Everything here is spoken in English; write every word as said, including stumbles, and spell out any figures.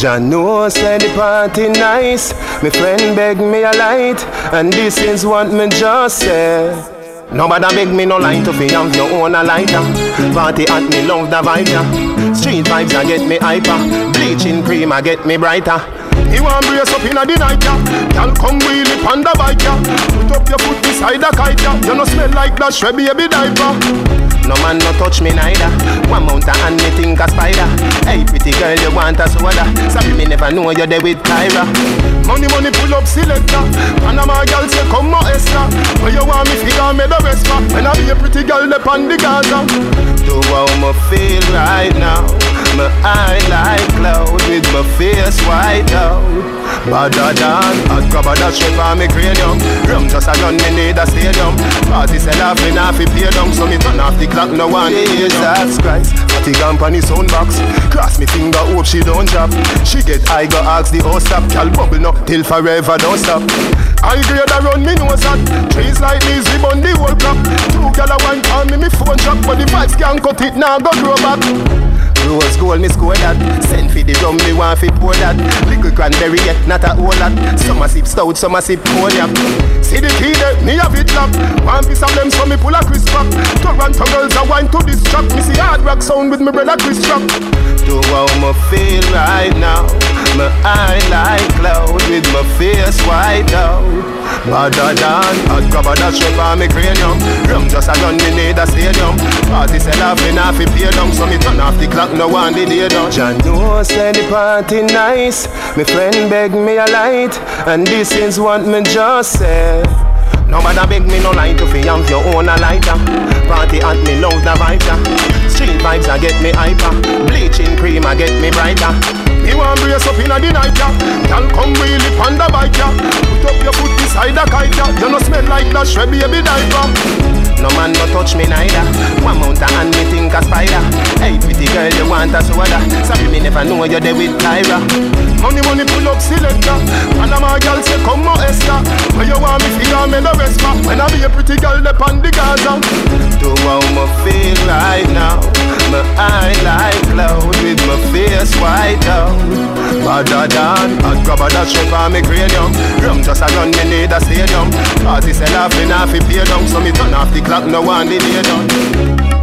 Jah know say the party nice. My friend beg me a light, and this is what me just say. Nobody beg me no light to fi have your own a lighter. Party at me love the vibe ya. Street vibes a get me hyper. Bleaching cream a get me brighter. You want brace up inna the night ya. Y'all come wheel it on the bike ya. Put up your foot beside the kite ya. You no smell like that shred baby diaper. No man no touch me neither. One mount a hand me think a spider. Hey pretty girl you want a soda. Sorry me never know you there with Kyra. Money money pull up selector. Panama girl say come more extra. When you want me figure me the rest for. When I be a pretty girl up on the Gaza. Do how me feel right now. My eye like cloud with my face white out. Badder than hot grabber that straight for me cranium. Rum just a gun me need a stadium. Party sell off me now fi pay down. So me turn off the clock no one Jesus Christ. Fatty company soundbox. Cross me finger hope she don't drop. She get high go ask the host stop. Cal bubble no till forever don't stop. I grade around me nose that. Trees like these we burn the whole crop. Two gal a one call me me phone shop. But the vibes can't cut it now go grow back. Rose gold me score that. Send for the rum me want fi pour that. Little cranberry yet not a whole lot. Some a sip stout, some a sip cognac. See the key there, me have it locked. One piece of them so me pull a crisp rock. Toronto girls a wine to this track. Me see hard rock sound with me brother Chris Rock. Do how me feel right now. My eye like cloud with my face white out. Badder than hot grabber that straight for me cranium. Rum just a gun me need a stadium. Party sell off me now fi pay down. So me turn off the clock no one the day down. Jah know say the party nice. My friend beg me a light, and this is what me just say. Nobody beg me no light to fi have your own a lighter. Party at me love the vibe ya. Street vibes a get me hyper. Bleaching cream a get me brighter. You want brace up inna the night ya. Y'all come wheel it on the bike ya. Put up your foot beside the kite ya. You no smell like that shred baby diaper. No man no touch me neither. One mount a hand me think a spider. Hey pretty girl you want a soda. Sorry me never know you there with Kyra. Money money pull up selector. Panama girl say come more extra. When you want me figure me the rest for. When I be a pretty girl up on the Gaza. Do how me feel right now. My eye like cloud with my face white out. Badder than hot grabber that straight for me cranium. Rum just a gun me need a stadium. Party sell off me now fi pay down. So me turn off the clock no one the day done.